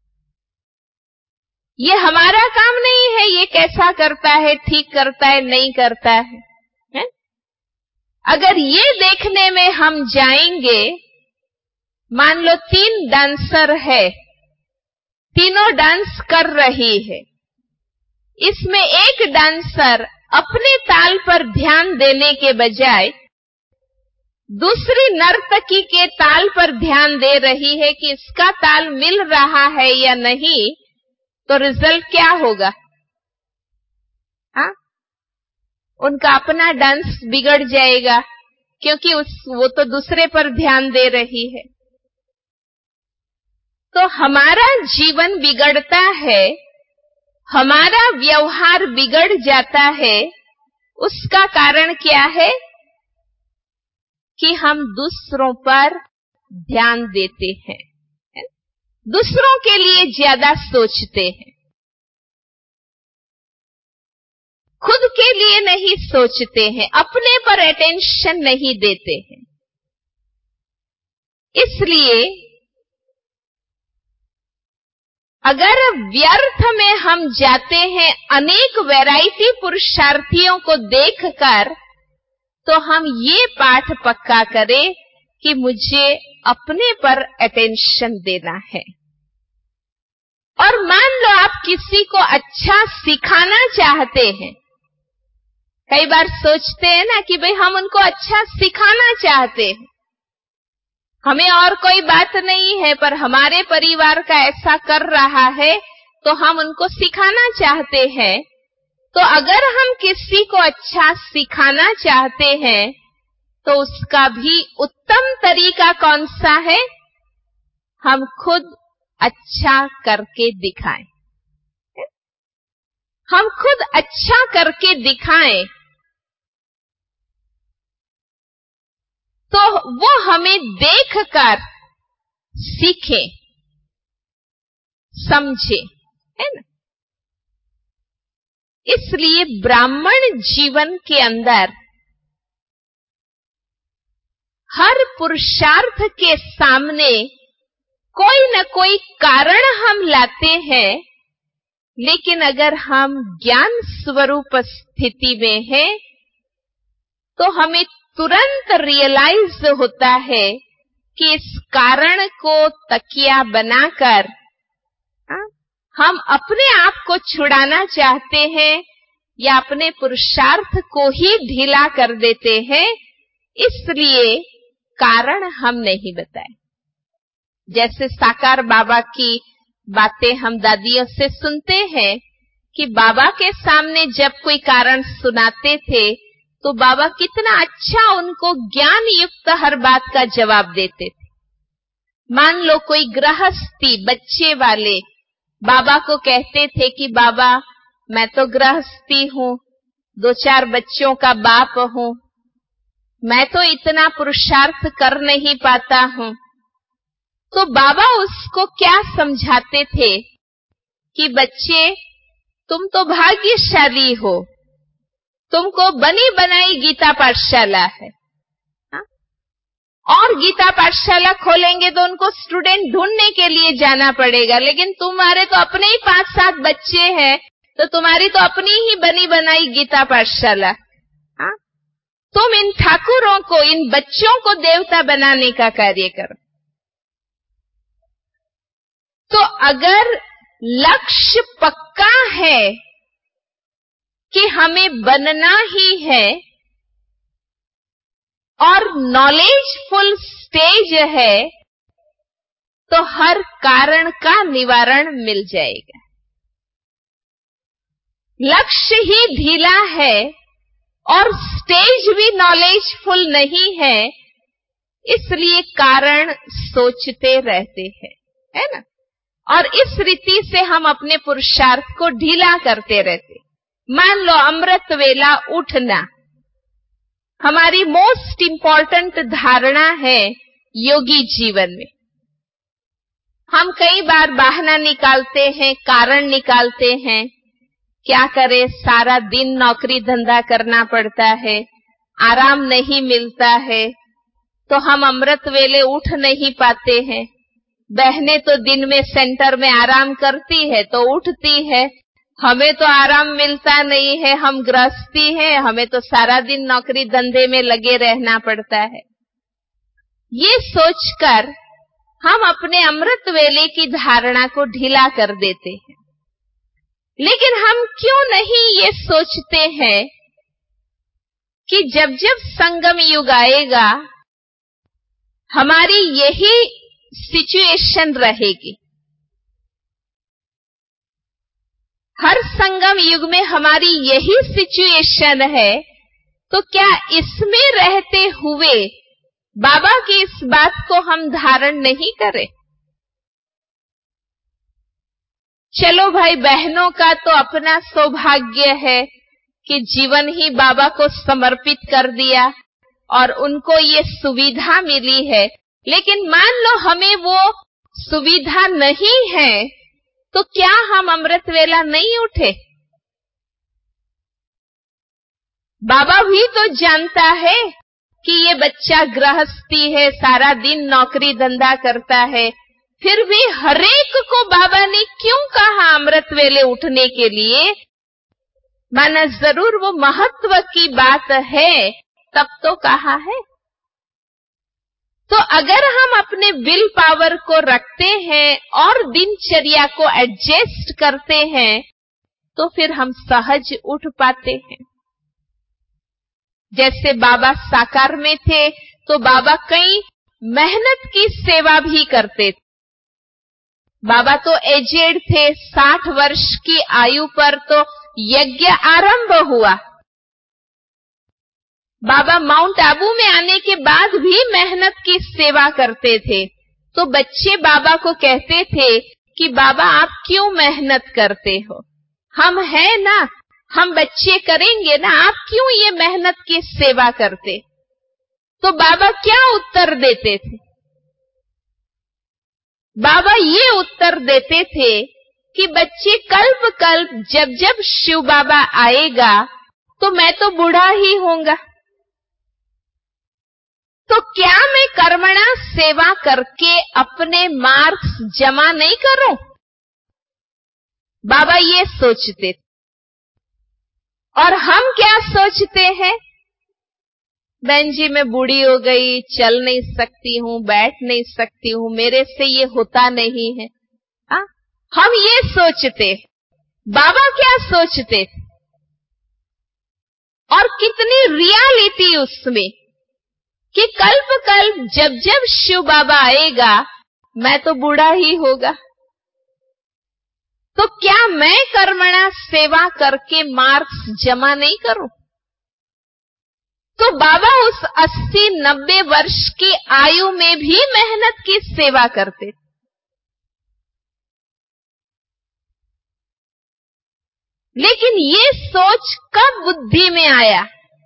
ये हमारा काम नहीं है ये कैसा करता है, ठीक करता है, नहीं करता है? अगर ये देखने में हम जाएंगे, मान लो 3 डांसर है, तीनों डांस कर रही है। इसमें एक डांसर अपने ताल पर ध्यान देने के बजाय दूसरी नर्तकी के ताल पर ध्यान दे रही है कि इसका ताल मिल रहा है या नहीं, तो रिजल्ट क्या होगा? हाँ, उनका अपना डांस बिगड़ जाएगा, क्योंकि वो तो दूसरे पर ध्यान दे रही है। तो हमारा जीवन बिगड़ता है, हमारा व्यवहार बिगड़ जाता है। उसका कारण क्या है? कि हम दूसरों पर ध्यान देते हैं, दूसरों के लिए ज्यादा सोचते हैं, खुद के लिए नहीं सोचते हैं, अपने पर अटेंशन नहीं देते हैं। इसलिए अगर व्यर्थ में हम जाते हैं अनेक वैरायटी पुरुषार्थियों को देखकर, तो हम ये पाठ पक्का करें कि मुझे अपने पर अटेंशन देना है। और मान लो आप किसी को अच्छा सिखाना चाहते हैं, कई बार सोचते हैं ना कि भाई हम उनको अच्छा सिखाना चाहते हैं, हमें और कोई बात नहीं है, पर हमारे परिवार का ऐसा कर रहा है तो हम उनको सिखाना चाहते हैं। तो अगर हम किसी को अच्छा सिखाना चाहते हैं तो उसका भी उत्तम तरीका कौन सा है? हम खुद अच्छा करके दिखाएं। हम खुद अच्छा करके दिखाएं तो वो हमें देखकर सीखे, समझे, है ना। इसलिए ब्राह्मण जीवन के अंदर हर पुरुषार्थ के सामने कोई न कोई कारण हम लाते हैं, लेकिन अगर हम ज्ञान स्वरूप स्थिति में हैं तो हमें तुरंत रियलाइज होता है कि इस कारण को तकिया बनाकर हम अपने आप को छुड़ाना चाहते हैं या अपने पुरुषार्थ को ही ढीला कर देते हैं, इसलिए कारण हम नहीं बताए। जैसे साकार बाबा की बातें हम दादियों से सुनते हैं कि बाबा के सामने जब कोई कारण सुनाते थे तो बाबा कितना अच्छा उनको ज्ञान युक्त हर बात का जवाब देते थे। मान लो कोई गृहस्थी बच्चे वाले बाबा को कहते थे कि बाबा मैं तो गृहस्थी हूँ, 2-4 बच्चों का बाप हूँ, मैं तो इतना पुरुषार्थ कर नहीं पाता हूँ, तो बाबा उसको क्या समझाते थे कि बच्चे तुम तो भाग्यशाली हो, तुमको बनी बनाई गीता पाठशाला है, और गीता पाठशाला खोलेंगे तो उनको स्टूडेंट ढूंढने के लिए जाना पड़ेगा, लेकिन तुम्हारे तो अपने ही 5-7 बच्चे हैं, तो तुम्हारी तो अपनी ही बनी बनाई गीता पाठशाला। तुम इन ठाकुरों को, इन बच्चों को देवता बनाने का कार्य करो। तो अगर लक्ष्य पक्का है कि हमें बनना ही है और नॉलेजफुल स्टेज है, तो हर कारण का निवारण मिल जाएगा। लक्ष्य ही ढीला है और स्टेज भी नॉलेजफुल नहीं है, इसलिए कारण सोचते रहते हैं, है ना। और इस रीति से हम अपने पुरुषार्थ को ढीला करते रहते। मान लो अमृत वेला उठना हमारी मोस्ट इंपॉर्टेंट धारणा है योगी जीवन में। हम कई बार बहाना निकालते हैं, कारण निकालते हैं, क्या करें सारा दिन नौकरी धंधा करना पड़ता है, आराम नहीं मिलता है, तो हम अमृत वेले उठ नहीं पाते हैं। बहनें तो दिन में सेंटर में आराम करती है तो उठती है, हमें तो आराम मिलता नहीं है, हम गृहस्थी हैं, हमें तो सारा दिन नौकरी धंधे में लगे रहना पड़ता है। ये सोचकर हम अपने अमृत वेले की धारणा को ढीला कर देते हैं। लेकिन हम क्यों नहीं ये सोचते हैं कि जब जब संगम युग आएगा हमारी यही सिचुएशन रहेगी। हर संगम युग में हमारी यही सिचुएशन है, तो क्या इसमें रहते हुए बाबा की इस बात को हम धारण नहीं करें? चलो भाई, बहनों का तो अपना सौभाग्य है कि जीवन ही बाबा को समर्पित कर दिया और उनको ये सुविधा मिली है। लेकिन मान लो हमें वो सुविधा नहीं है, तो क्या हम अमृत वेला नहीं उठे? बाबा भी तो जानता है कि ये बच्चा गृहस्थी है, सारा दिन नौकरी धंधा करता है, फिर भी हरेक को बाबा ने क्यों कहा अमृत वेले उठने के लिए? माना जरूर वो महत्व की बात है, तब तो कहा है। तो अगर हम अपने विल पावर को रखते हैं और दिनचर्या को एडजस्ट करते हैं, तो फिर हम सहज उठ पाते हैं। जैसे बाबा साकार में थे तो बाबा कई मेहनत की सेवा भी करते थे। बाबा तो एजेड थे, 60 वर्ष की आयु पर तो यज्ञ आरंभ हुआ। बाबा माउंट आबू में आने के बाद भी मेहनत की सेवा करते थे। तो बच्चे बाबा को कहते थे कि बाबा आप क्यों मेहनत करते हो, हम हैं ना, हम बच्चे करेंगे ना, आप क्यों ये मेहनत की सेवा करते? तो बाबा क्या उत्तर देते थे? बाबा ये उत्तर देते थे कि बच्चे कल्प कल्प जब जब शिव बाबा आएगा तो मैं तो बूढ़ा ही होऊंगा, तो क्या मैं कर्मणा सेवा करके अपने मार्क्स जमा नहीं करूं? बाबा ये सोचते थे। और हम क्या सोचते हैं? बहन जी मैं बूढ़ी हो गई, चल नहीं सकती हूं, बैठ नहीं सकती हूं, मेरे से ये होता नहीं है। हम ये सोचते, बाबा क्या सोचते? और कितनी रियलिटी उसमें कि कल्प कल्प जब जब शिव बाबा आएगा मैं तो बूढ़ा ही होगा, तो क्या मैं कर्मणा सेवा करके मार्क्स जमा नहीं करूं? तो बाबा उस 80-90 वर्ष की आयु में भी मेहनत की सेवा करते। लेकिन ये सोच कब बुद्धि में आया?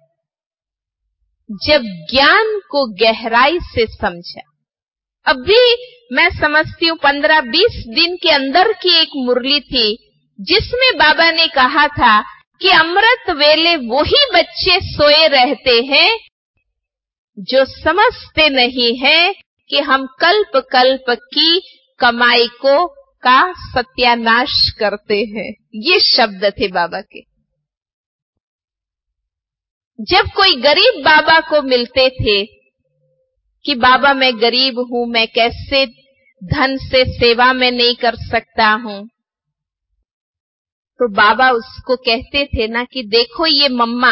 जब ज्ञान को गहराई से समझा। अभी मैं समझती हूँ 15-20 दिन के अंदर की एक मुरली थी जिसमें बाबा ने कहा था कि अमृत वेले वही बच्चे सोए रहते हैं जो समझते नहीं है कि हम कल्प कल्प की कमाई का सत्यानाश करते हैं। ये शब्द थे बाबा के। जब कोई गरीब बाबा को मिलते थे कि बाबा मैं गरीब हूं, मैं कैसे धन से सेवा में नहीं कर सकता हूं, तो बाबा उसको कहते थे ना कि देखो ये मम्मा,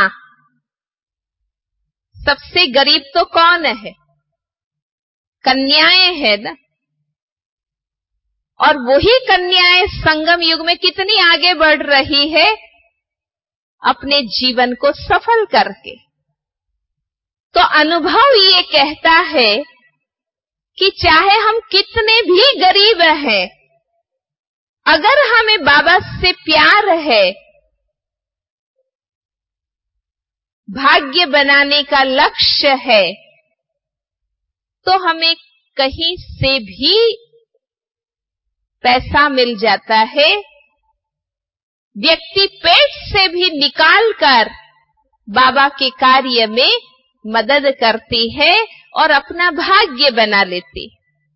सबसे गरीब तो कौन है? कन्याएं है ना। और वही कन्याएं संगम युग में कितनी आगे बढ़ रही है अपने जीवन को सफल करके। तो अनुभव ये कहता है कि चाहे हम कितने भी गरीब हैं, अगर हमें बाबा से प्यार है भाग्य बनाने का लक्ष्य है, तो हमें कहीं से भी पैसा मिल जाता है। व्यक्ति पेट से भी निकालकर बाबा के कार्य में मदद करती है और अपना भाग्य बना लेती।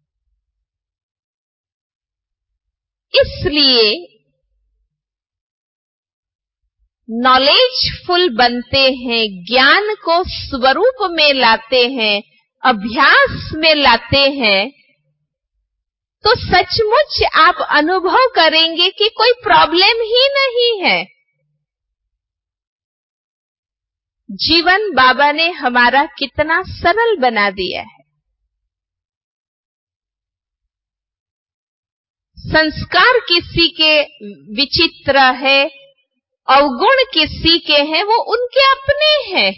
इसलिए नॉलेजफुल बनते हैं, ज्ञान को स्वरूप में लाते हैं, अभ्यास में लाते हैं, तो सचमुच आप अनुभव करेंगे कि कोई प्रॉब्लम ही नहीं है। जीवन बाबा ने हमारा कितना सरल बना दिया है। संस्कार किसी के विचित्र है, अवगुण किसी के हैं, वो उनके अपने हैं।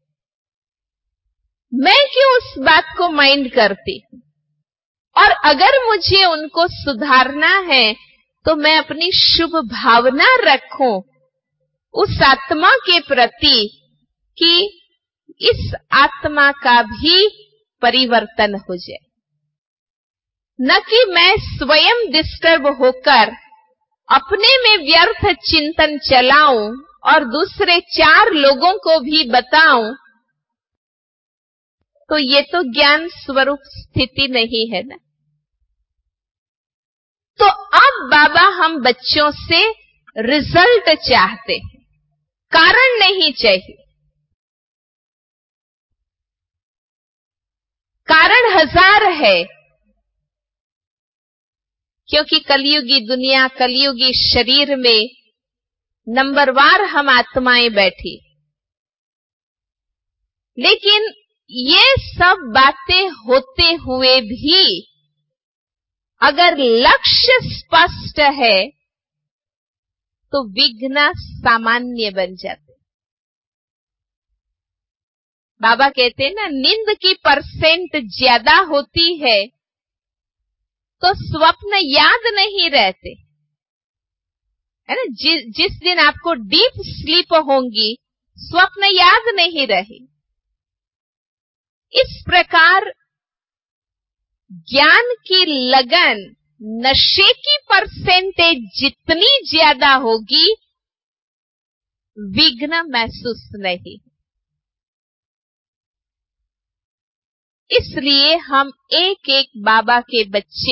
मैं क्यों उस बात को माइंड करती हूं? और अगर मुझे उनको सुधारना है तो मैं अपनी शुभ भावना रखूं उस आत्मा के प्रति कि इस आत्मा का भी परिवर्तन हो जाए, न कि मैं स्वयं डिस्टर्ब होकर अपने में व्यर्थ चिंतन चलाऊं और दूसरे 4 लोगों को भी बताऊं। तो ये तो ज्ञान स्वरूप स्थिति नहीं है ना। तो अब बाबा हम बच्चों से रिजल्ट चाहते हैं, कारण नहीं चाहिए। कारण 1000 है, क्योंकि कलयुगी दुनिया, कलयुगी शरीर में नंबरवार हम आत्माएं बैठी। लेकिन ये सब बातें होते हुए भी अगर लक्ष्य स्पष्ट है तो विघ्न सामान्य बन जाते। बाबा कहते हैं ना, नींद की परसेंट ज्यादा होती है तो स्वप्न याद नहीं रहते, है ना। जिस दिन आपको डीप स्लीप होंगी, स्वप्न याद नहीं रहे। इस प्रकार ज्ञान की लगन, नशे की परसेंटेज जितनी ज्यादा होगी, विघ्न महसूस नहीं। इसलिए हम एक एक बाबा के बच्चे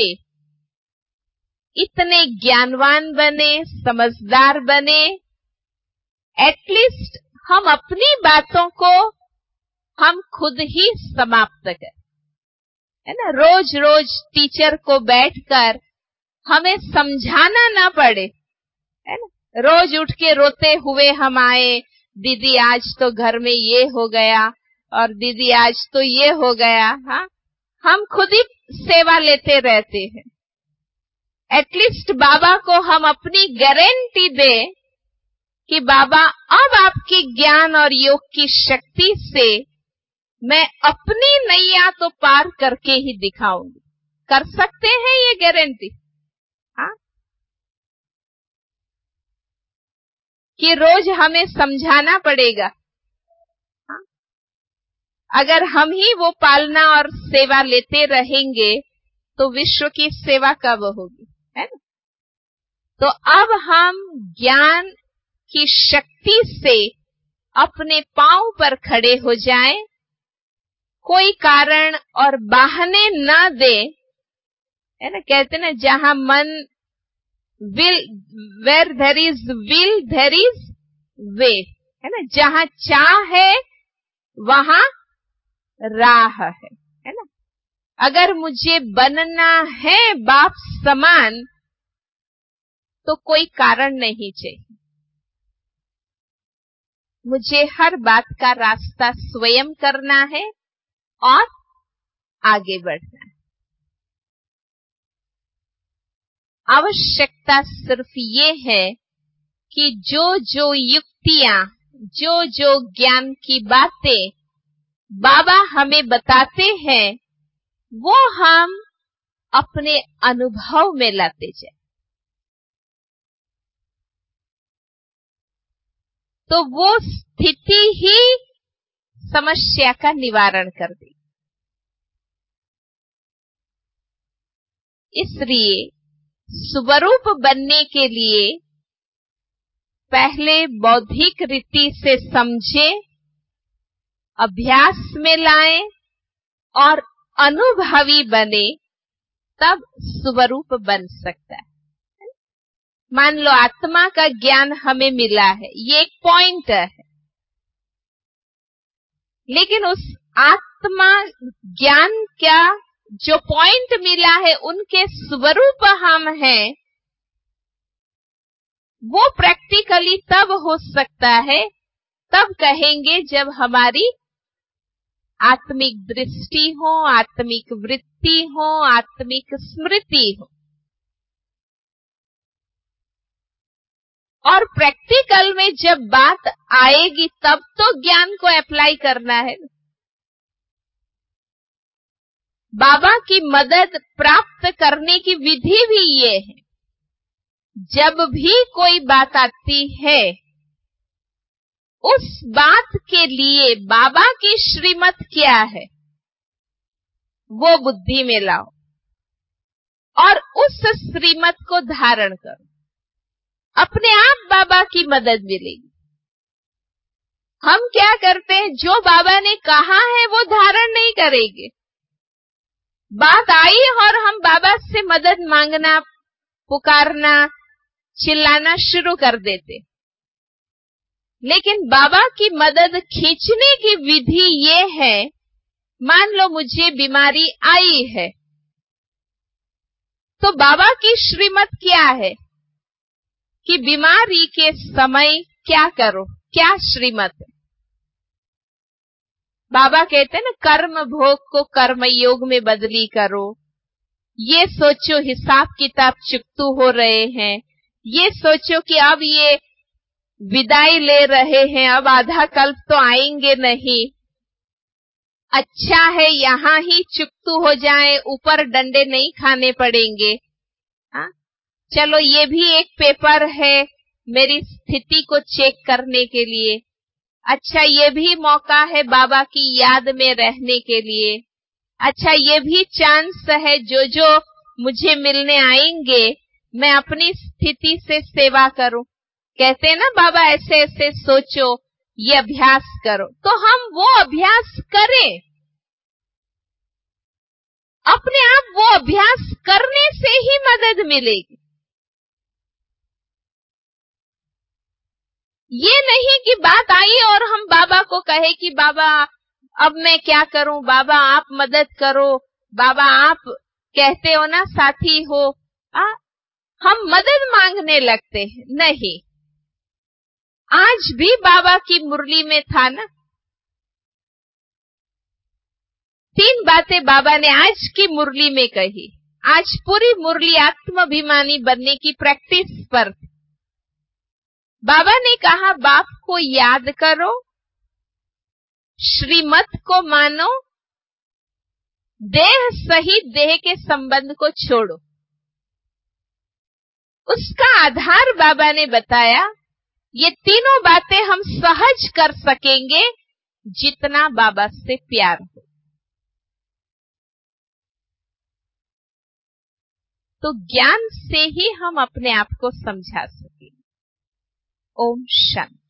इतने ज्ञानवान बने, समझदार बने, एटलीस्ट हम अपनी बातों को हम खुद ही समाप्त करें, है ना। रोज रोज टीचर को बैठकर हमें समझाना ना पड़े, है ना। रोज उठ के रोते हुए हम आए, दीदी आज तो घर में ये हो गया और दीदी आज तो ये हो गया। हाँ, हम खुद ही सेवा लेते रहते हैं। एटलीस्ट बाबा को हम अपनी गारंटी दे कि बाबा अब आपकी ज्ञान और योग की शक्ति से मैं अपनी नैया तो पार करके ही दिखाऊंगी। कर सकते हैं ये गारंटी? हाँ, कि रोज हमें समझाना पड़ेगा। हाँ? अगर हम ही वो पालना और सेवा लेते रहेंगे तो विश्व की सेवा कब होगी, है ना। तो अब हम ज्ञान की शक्ति से अपने पांव पर खड़े हो जाएं, कोई कारण और बहाने न दे, है ना। कहते ना, जहां मन will, where there is will there is way, है ना। जहां चाह है वहां राह है ना। अगर मुझे बनना है बाप समान तो कोई कारण नहीं चाहिए। मुझे हर बात का रास्ता स्वयं करना है और आगे बढ़ना है। आवश्यकता सिर्फ ये है कि जो जो युक्तियां, जो जो ज्ञान की बातें बाबा हमें बताते हैं, वो हम अपने अनुभव में लाते जाए। तो वो स्थिति ही समस्या का निवारण कर देगी। इसलिए स्वरूप बनने के लिए पहले बौद्धिक रीति से समझे, अभ्यास में लाएं और अनुभवी बने, तब स्वरूप बन सकता है। मान लो आत्मा का ज्ञान हमें मिला है, ये एक पॉइंट है, लेकिन उस आत्मा ज्ञान का जो पॉइंट मिला है, उनके स्वरूप हम हैं, वो प्रैक्टिकली तब हो सकता है, तब कहेंगे जब हमारी आत्मिक दृष्टि हो, आत्मिक वृत्ति हो, आत्मिक स्मृति हो। और प्रैक्टिकल में जब बात आएगी तब तो ज्ञान को अप्लाई करना है। बाबा की मदद प्राप्त करने की विधि भी ये है, जब भी कोई बात आती है, उस बात के लिए बाबा की श्रीमत क्या है, वो बुद्धि में लाओ और उस श्रीमत को धारण करो। अपने आप बाबा की मदद मिलेगी। हम क्या करते हैं, जो बाबा ने कहा है वो धारण नहीं करेंगे। बात आई और हम बाबा से मदद मांगना, पुकारना, चिल्लाना शुरू कर देते। लेकिन बाबा की मदद खींचने की विधि ये है, मान लो मुझे बीमारी आई है, तो बाबा की श्रीमत क्या है कि बीमारी के समय क्या करो, क्या श्रीमत है। बाबा कहते हैं ना, कर्म भोग को कर्म योग में बदली करो। ये सोचो हिसाब किताब चुकतू हो रहे हैं, ये सोचो कि अब ये विदाई ले रहे हैं, अब आधा कल्प तो आएंगे नहीं, अच्छा है यहां ही चुकतू हो जाए, ऊपर डंडे नहीं खाने पड़ेंगे। हाँ, चलो ये भी एक पेपर है मेरी स्थिति को चेक करने के लिए। अच्छा, ये भी मौका है बाबा की याद में रहने के लिए। अच्छा, ये भी चांस है, जो मुझे मिलने आएंगे मैं अपनी स्थिति से सेवा करूं। कहते हैं ना बाबा, ऐसे ऐसे सोचो, ये अभ्यास करो, तो हम वो अभ्यास करें। अपने आप वो अभ्यास करने से ही मदद मिलेगी। ये नहीं कि बात आई और हम बाबा को कहे कि बाबा अब मैं क्या करूं, बाबा आप मदद करो, बाबा आप कहते हो ना साथी हो। हम मदद मांगने लगते हैं। नहीं, आज भी बाबा की मुरली में था ना, 3 बातें बाबा ने आज की मुरली में कही। आज पूरी मुरली आत्माभिमानी बनने की प्रैक्टिस पर। बाबा ने कहा, बाप को याद करो, श्रीमत को मानो, देह सहित देह के संबंध को छोड़ो। उसका आधार बाबा ने बताया, ये तीनों बातें हम सहज कर सकेंगे जितना बाबा से प्यार हो। तो ज्ञान से ही हम अपने आप को समझा सकेंगे। ओम शांति।